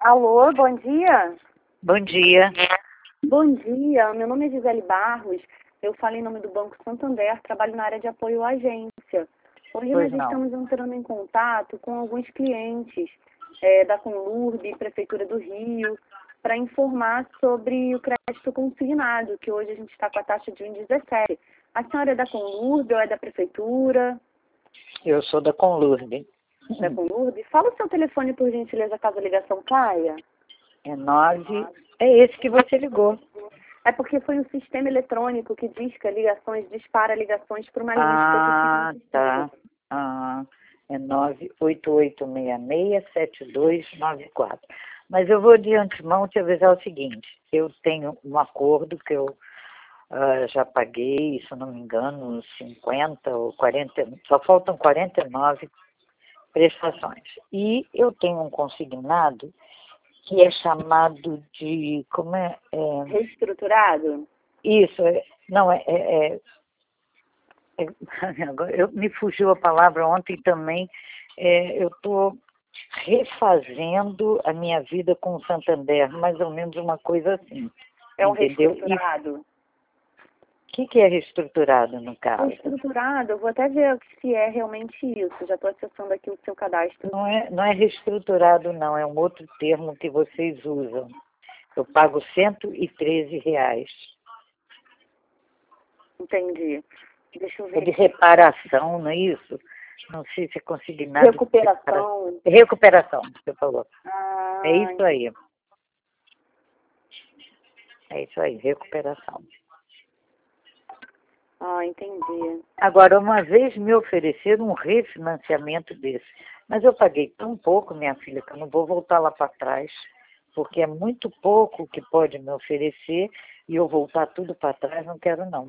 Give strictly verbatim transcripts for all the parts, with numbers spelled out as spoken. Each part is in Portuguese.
Alô, bom dia. Bom dia. Bom dia, meu nome é Gisele Barros, eu falo em nome do Banco Santander, trabalho na área de apoio à agência. Hoje Pois nós não. estamos entrando em contato com alguns clientes é, da Conlurb, Prefeitura do Rio, para informar sobre o crédito consignado, que hoje a gente está com a taxa de um vírgula dezessete. A senhora é da Conlurb ou é da Prefeitura? Eu sou da Conlurb. Da Conlurb? Fala o seu telefone, por gentileza, caso a ligação caia. É nove. É esse que você ligou. É porque foi um sistema eletrônico que disca ligações, dispara ligações para uma Ah, lista que fica tá. Ah, é nove oito oito seis seis sete dois nove quatro. Mas eu vou de antemão te avisar o seguinte. Eu tenho um acordo que eu ah, já paguei, se eu não me engano, cinquenta ou quarenta, só faltam quarenta e nove prestações. E eu tenho um consignado que é chamado de, como é? é reestruturado. isso, é, não, é, é, é, é agora eu, me fugiu a palavra ontem também, é, eu estou refazendo a minha vida com o Santander, mais ou menos uma coisa assim, É um entendeu? reestruturado. O que, que é reestruturado no caso? Reestruturado, eu vou até ver se é realmente isso. Já estou acessando aqui o seu cadastro. Não é, não é reestruturado não, é um outro termo que vocês usam. Eu pago cento e treze reais. Entendi. Deixa eu ver. É de aqui. reparação, não é isso? Não sei se é consignado. Recuperação. De recuperação, você falou. Ah, É isso aí. É isso aí, recuperação. ah, entendi. Agora, uma vez me ofereceram um refinanciamento desse, mas eu paguei tão pouco, minha filha, que eu não vou voltar lá para trás, porque é muito pouco que pode me oferecer e eu voltar tudo para trás, não quero não.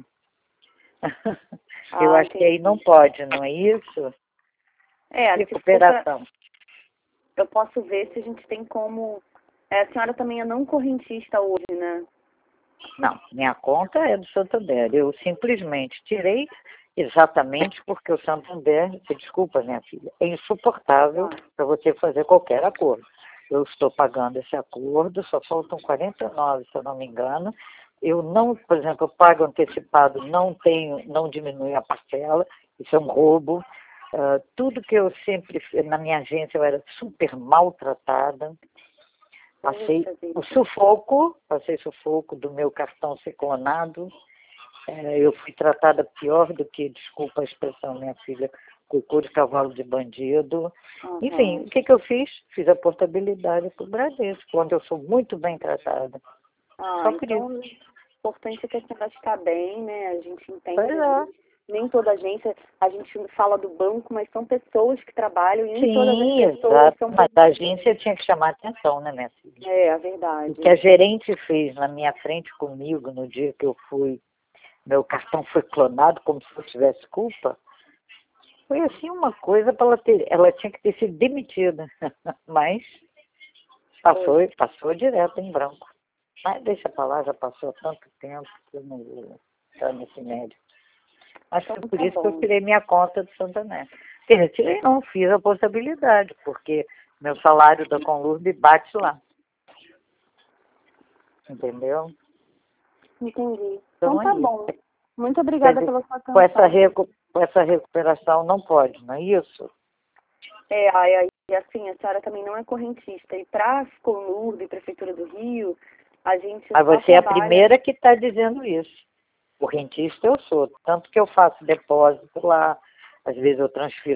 Eu Ah, acho que aí não pode, não é isso? É, se for pra- Recuperação. eu posso ver se a gente tem como... É, a senhora também é não correntista hoje, né? Não, minha conta é do Santander. Eu simplesmente tirei exatamente porque o Santander, se desculpa, minha filha, é insuportável para você fazer qualquer acordo. Eu estou pagando esse acordo, só faltam quarenta e nove, se eu não me engano. Eu não, por exemplo, eu pago antecipado, não tenho, não diminui a parcela, isso é um roubo. Uh, tudo que eu sempre fiz, na minha agência eu era super maltratada. Passei o sufoco, passei sufoco do meu cartão ser clonado. É, eu fui tratada pior do que, desculpa a expressão, minha filha, cocô de cavalo de bandido. Uhum. Enfim, o que, que eu fiz? Fiz a portabilidade para o Bradesco, onde eu sou muito bem tratada. Ah, Só por então, isso. o importante é que a senhora está bem, né? A gente entende. Pois é. Nem toda agência, a gente fala do banco, mas são pessoas que trabalham e nem Sim, todas as pessoas exato. são Mas a agência tinha que chamar atenção, né, minha filha? É, a verdade. O que a gerente fez na minha frente comigo no dia que eu fui, meu cartão foi clonado como se eu tivesse culpa, foi assim uma coisa para ela ter, ela tinha que ter sido demitida, mas passou, passou direto em branco. Mas deixa pra lá, já passou tanto tempo que eu não vou estar nesse médio. Mas foi por isso que eu tirei minha conta do Santander. Quer dizer, tirei não, fiz a possibilidade, porque meu salário da Conlurb bate lá. Entendeu? Entendi. Então, Então tá é bom. Muito obrigada dizer, pela sua atenção. com essa, recu com essa recuperação não pode, não é isso? É, aí, assim, a senhora também não é correntista. E para Conlurb e Prefeitura do Rio, a gente Mas só você é a trabalha... primeira que está dizendo isso. Correntista eu sou, tanto que eu faço depósito lá, às vezes eu transfiro